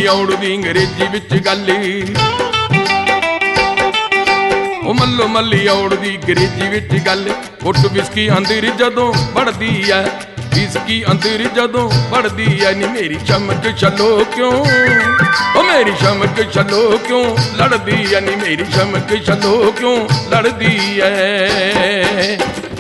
ਮੱਲੀ ਔੜਦੀ ਅੰਗਰੇਜ਼ੀ ਵਿੱਚ ਗੱਲ, ਉਹ ਮੱਲੋ ਮੱਲੀ ਔੜਦੀ ਅੰਗਰੇਜ਼ੀ ਵਿੱਚ ਗੱਲ। ਘੁੱਟ ਵਿਸਕੀ ਅੰਦਰ ਜਦੋਂ ਵੜਦੀ ਐ, ਵਿਸਕੀ ਅੰਦਰ ਜਦੋਂ ਵੜਦੀ ਐ, ਨੀ ਮੇਰੀ ਚਮਕ ਛੱਲੋ ਕਿਉਂ, ਉਹ ਮੇਰੀ ਚਮਕ ਛੱਲੋ ਕਿਉਂ ਲੜਦੀ ਐ, ਨੀ ਮੇਰੀ ਚਮਕ ਛੱਲੋ ਕਿਉਂ ਲੜਦੀ ਐ।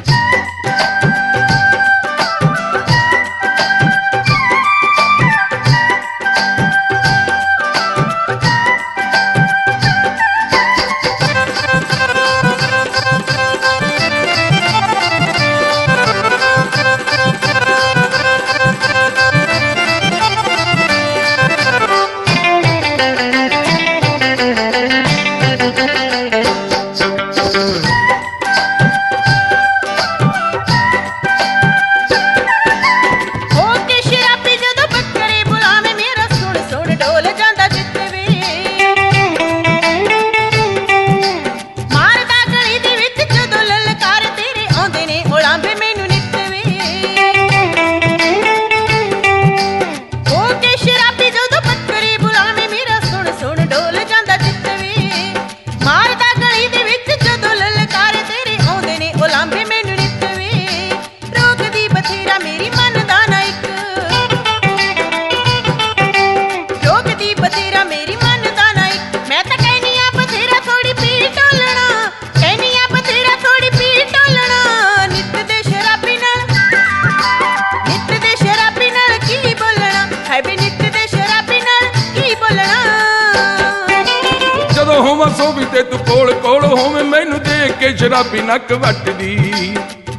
ਸੋਵੀ ਤੇ ਤੂੰ ਕੋਲ ਕੋਲ ਹੋਵੇਂ, ਮੈਨੂੰ ਦੇਖ ਕੇ ਸ਼ਰਾਬੀ ਨੱਕ ਵੱਟਦੀ।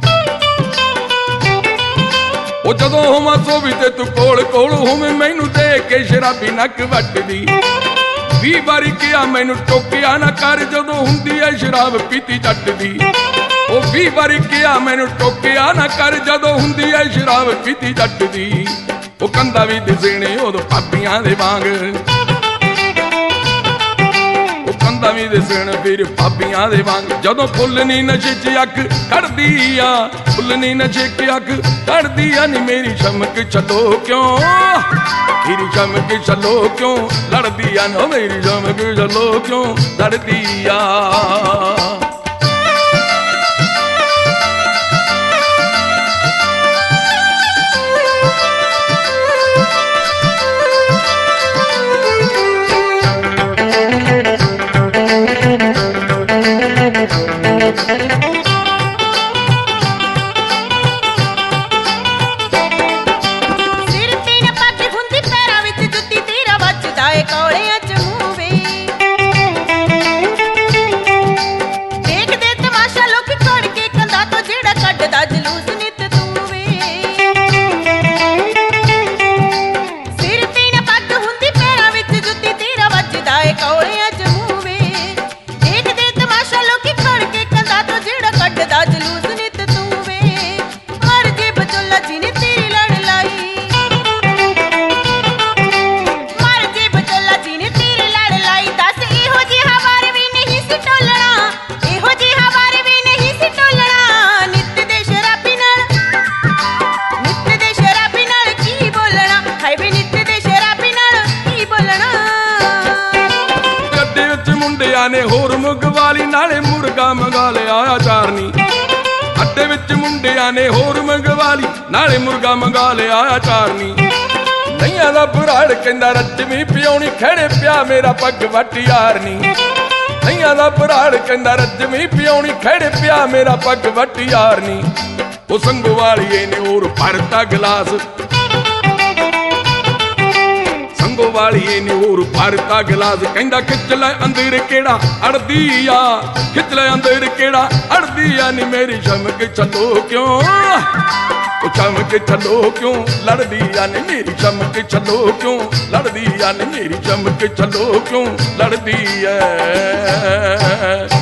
ਉਹ ਜਦੋਂ ਹੋਵਾਂ ਸੋਵੀ ਤੇ ਤੂੰ ਕੋਲ ਕੋਲ ਹੋਵੇਂ, ਮੈਨੂੰ ਦੇਖ ਕੇ ਸ਼ਰਾਬੀ ਨੱਕ ਵੱਟਦੀ। 20 ਵਾਰੀ ਕਿਹਾ ਮੈਨੂੰ ਟੋਕਿਆ ਨਾ ਕਰ, ਜਦੋਂ ਹੁੰਦੀ ਐ ਸ਼ਰਾਬ ਪੀਤੀ ਜੱਟ ਦੀ। ਉਹ 20 ਵਾਰੀ ਕਿਹਾ ਮੈਨੂੰ ਟੋਕਿਆ ਨਾ ਕਰ, ਜਦੋਂ ਹੁੰਦੀ ਐ ਸ਼ਰਾਬ ਪੀਤੀ ਜੱਟ ਦੀ। ਉਹ ਕੰਦਾ ਵੀ ਦਿਸਣੇ ਉਦੋਂ ਭਾਬੀਆਂ ਦੇ ਵਾਂਗ, ਕੰਦਾ ਵੀ ਦਿਸਣ ਫਿਰ ਭਾਬੀਆਂ ਦੇ ਵਾਂਗ। ਜਦੋਂ ਫੁੱਲ ਨੀ ਨਸ਼ੇ 'ਚ ਅੱਖ ਕੱਢਦੀ ਆ, ਫੁੱਲ ਨੀ ਨਸ਼ੇ 'ਚ ਅੱਖ ਕੱਢਦੀ ਆ, ਨੀ ਮੇਰੀ ਚਮਕ ਛੱਲੋ ਕਿਉਂ, ਮੇਰੀ ਚਮਕ ਛੱਲੋ ਕਿਉਂ ਲੜਦੀ ਆ, ਨਾ ਮੇਰੀ ਚਮਕ ਛੱਲੋ ਕਿਉਂ ਲੜਦੀ ਆ। ਨੇ ਹੋਰ ਮੁਗਵਾਲੀ ਨਾਲੇ ਮੁਰਗਾ ਮੰਗਾ ਲਿਆ ਚਾਰਨੀ। ਅੱਡੇ ਵਿੱਚ ਮੁੰਡਿਆਂ ਨੇ ਹੋਰ ਮੰਗਵਾਲੀ ਨਾਲੇ ਮੁਰਗਾ ਮੰਗਾ ਲਿਆ ਚਾਰਨੀ। ਨਈਆਂ ਦਾ ਬੁਰਾੜ ਕਹਿੰਦਾ ਰੱਜਵੀਂ ਪਿਉਣੀ, ਖੜੇ ਪਿਆ ਮੇਰਾ ਪੱਗ ਵੱਟ ਯਾਰਨੀ। ਨਈਆਂ ਦਾ ਬੁਰਾੜ ਕਹਿੰਦਾ ਰੱਜਵੀਂ ਪਿਉਣੀ, ਖੜੇ ਪਿਆ ਮੇਰਾ ਪੱਗ ਵੱਟ ਯਾਰਨੀ। ਉਹ ਸੰਗੋਵਾਲੀਏ ਨੇ ਹੋਰ ਭਰਤਾ ਗਲਾਸ, ਵਾਲੀਏ ਨੇ ਹੋਰ ਭਰਤਾ ਗਲਾਸ। ਕਹਿੰਦਾ ਖਿੱਚ ਲੈ ਅੰਦਰ ਕਿਹੜਾ ਅੜਦੀ ਆ, ਖਿੱਚ ਲੈ ਅੰਦਰ ਕਿਹੜਾ ਅੜਦੀ ਆ, ਨੀ ਮੇਰੀ ਚਮਕ ਛੱਲੋ ਕਿਉਂ, ਉਹ ਚਮਕ ਛੱਲੋ ਕਿਉਂ ਲੜਦੀ ਆ, ਨੀ ਮੇਰੀ ਚਮਕ ਛੱਲੋ ਕਿਉਂ ਲੜਦੀ ਆ, ਨੀ ਮੇਰੀ ਚਮਕ ਛੱਲੋ ਕਿਉਂ ਲੜਦੀ ਐ।